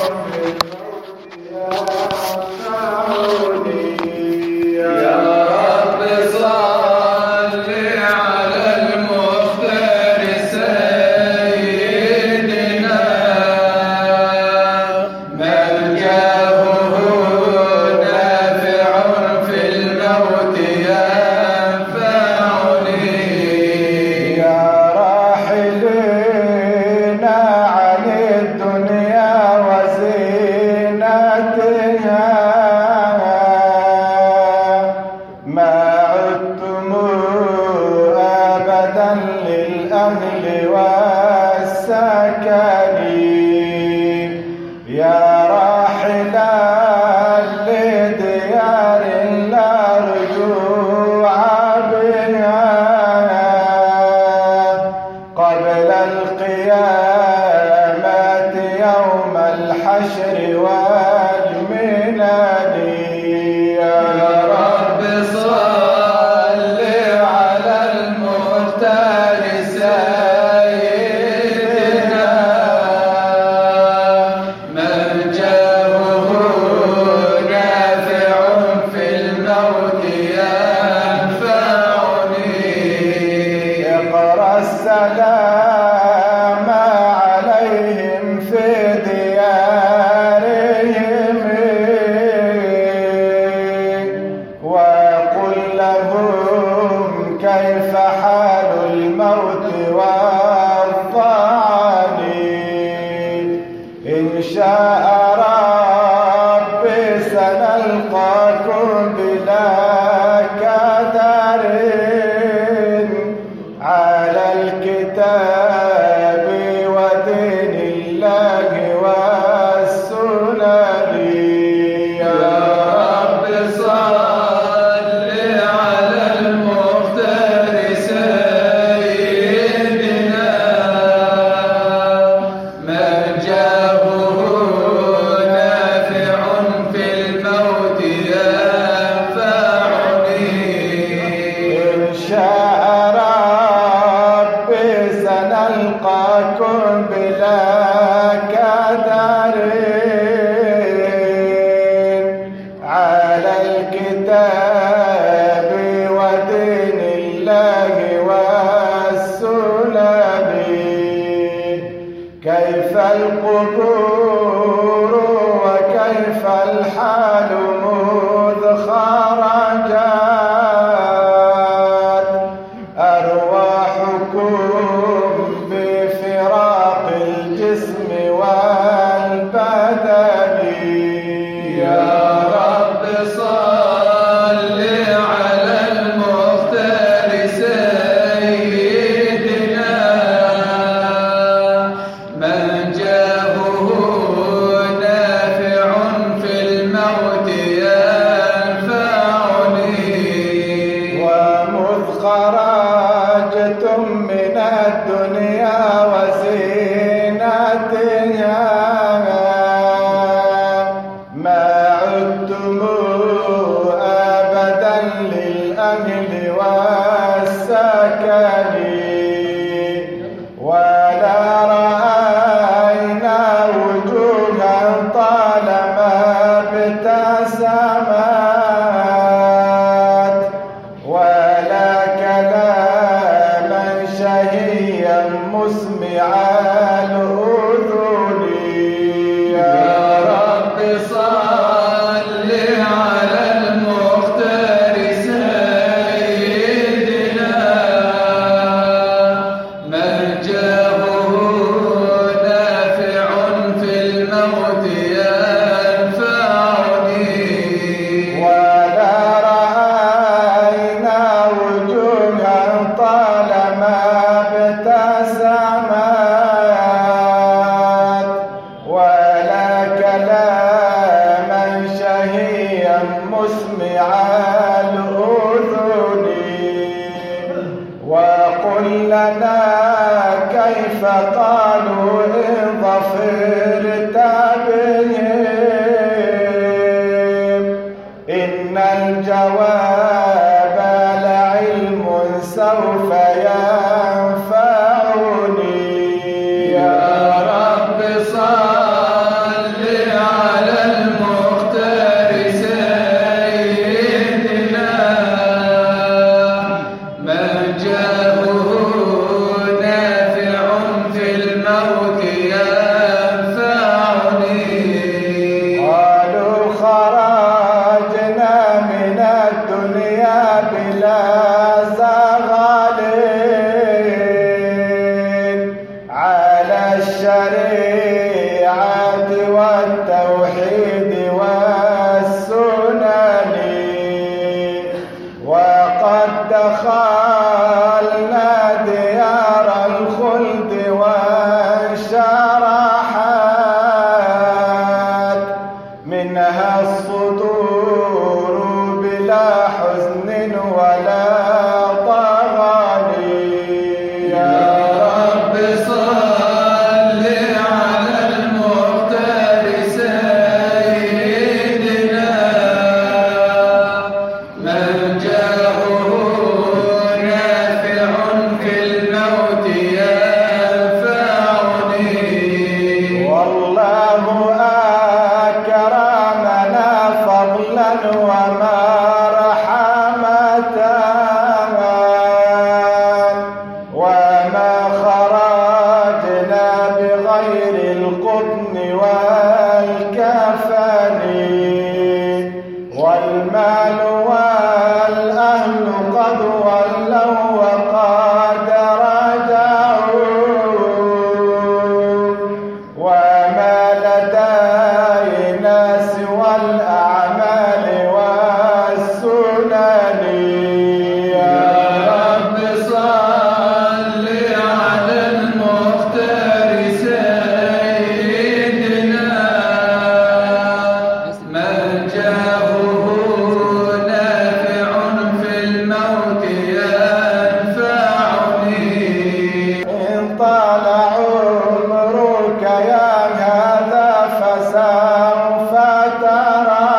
من جاهه نافع في الموت الموت ينفعني. قالوا خرجنا من الدنيا بلا زغل على الشريعة والتوحيد والسنن، وقد دخلنا ديار الخلد وانشرحت منها الصدور بلا حزن ولا طغن. يا رب صل على المختار سيدنا من جاءه نافع في الموت ينفعني. والله أكرمنا فضلا ومرحمة، وما خرجنا بغير القطن والكفن، والمال والأهل قد ولوا وقد رجعوا، وما لدينا سوى الأعمال والسنن. يا رب صل على المختار سيدنا من جاءه نافع في الموت ينفعني. إن طال عمرك يا هذا فسوف ترى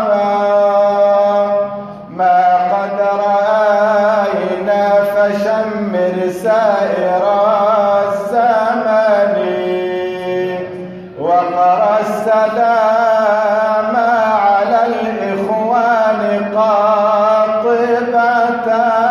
ما قد رأينا، فشمر سائر الزمن، وقرأ السلام على الإخوان قاطبة،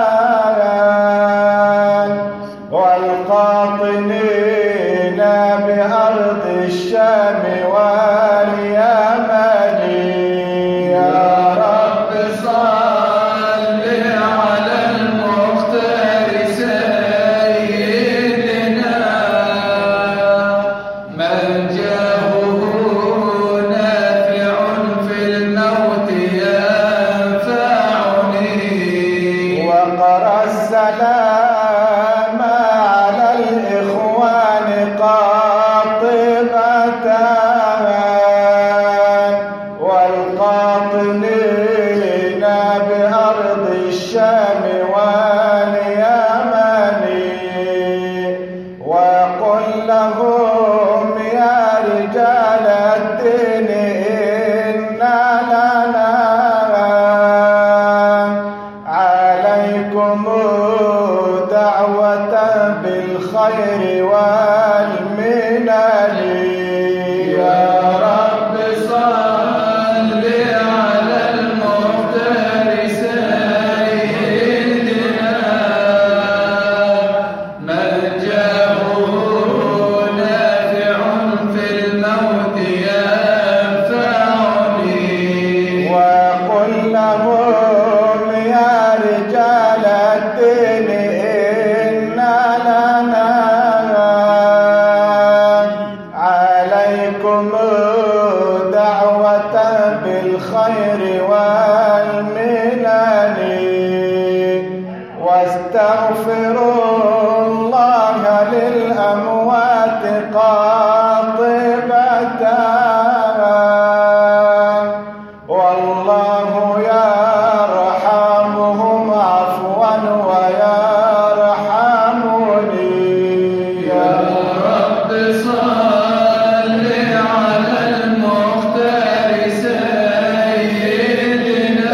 والقاطنين بأرض الشام واليمن. يا رب صل على المختار سيدنا من جاءه نافع في الموت ينفعني. وقرأ السلام على الإخوان قاطبة، والقاطنين بأرض الشام واليمن، وقل لهم يا رجال الدين إنا لنا عليكم دعوة بالخير والمنن. يا رب صل على المختار سيدنا من جاءه نافع في الموت ينفعني. وقل لهم يا رجال الدين إنا لنا عليكم دعوة بالخير والمنن، واستغفروا الله للأموات قاطبة، والله يرحمهم عفوا ويرحمني. يا رب صل على المختار سيدنا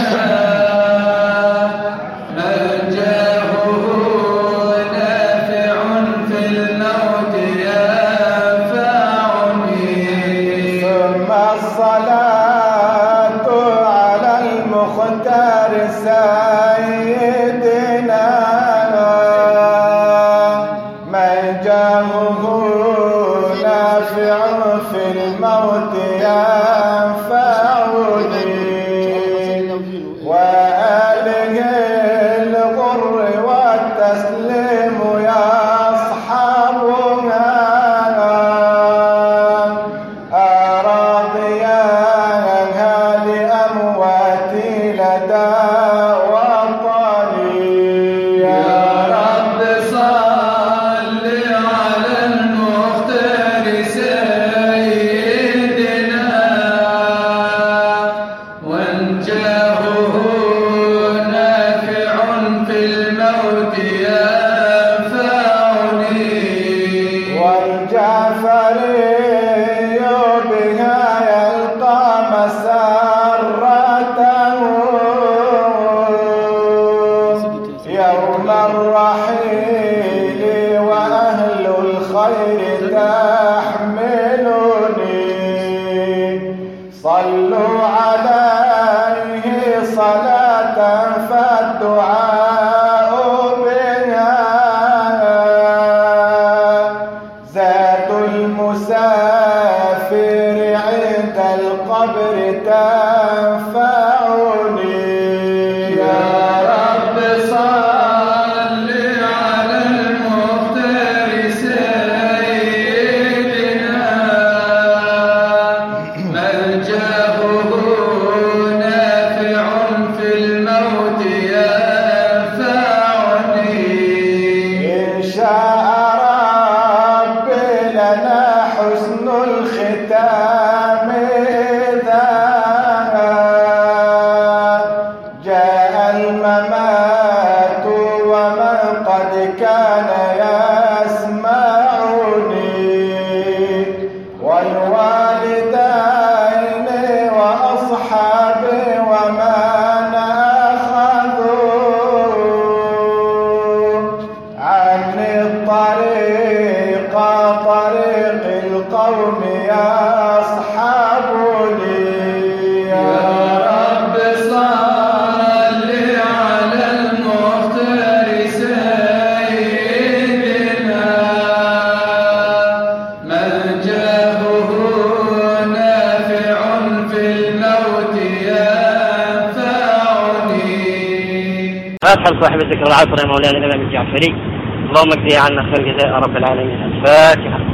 من جاءه نافع في الموت ينفعني. الموت ينفعني وآله الغر والتسليم يصحبها أراضيها لأمواتي لدى وطني يا رب صل على المختار سيدنا وانجاهه نافع في الموت ينفعني والجعفري بها يلقى مسرته يوم الرحيل وأهل الخير تحملني صلوا عليه صلاة فالدعاء بها زاد المسافر عند القبر تنفعني يا رب صل على المختار سيدنا ملجأه نافع في الموت ينفعني إن شاء ربي لنا حسن الختام إذا جاء الممات ومن قد كان يسمعني والوالدين وأصحابي ومن أخذوا عني الطريق طريق القوم يصحبني يا رب صل على المختار سيدنا ملجأه نافع في الموت ينفعني. فاتحة صاحب الذكر العصر يا مولانا الإمام الجعفري اللهم اجزي عنا خير جزاء رب العالمين. الفاتحة.